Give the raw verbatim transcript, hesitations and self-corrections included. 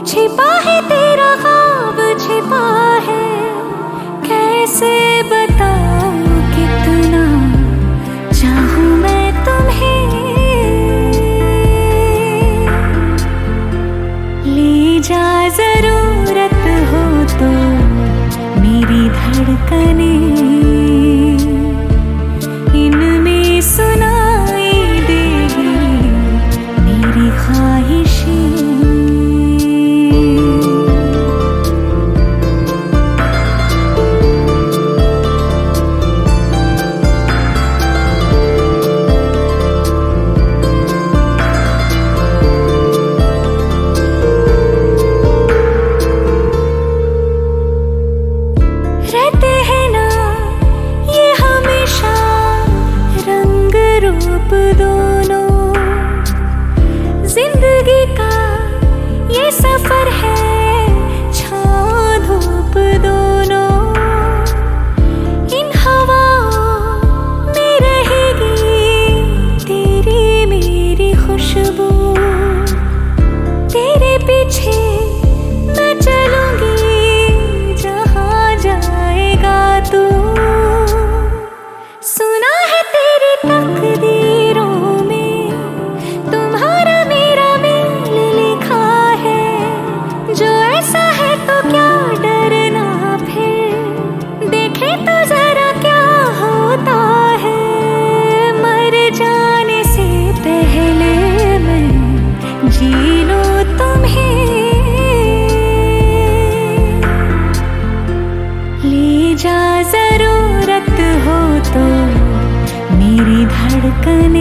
छिपा है तेरा ख्वाब छिपा है, कैसे बताऊं कितना चाहूं मैं तुम्हें। ले जा जरूरत हो तो मेरी धड़कने, इनमें सुनाई देगी मेरी ख्वाहिशें। रहते हैं ना ये हमेशा रंग रूप दोनों, जिंदगी का ये सफर है छाँव धूप दोनों। इन हवाओं में रहेगी तेरी मेरी खुशबू, तेरे पीछे मैं चलूंगी जहाँ जाएगा तू। सुना है तेरी तकदीरों में तुम्हारा मेरा मेल लिखा है, जो ऐसा है तो क्या डरना फिर, देखे तो जरा क्या होता है। मर जाने से पहले मैं जी लूं तुम्हें। ले जा जरूरत हो तो मेरी धड़कने,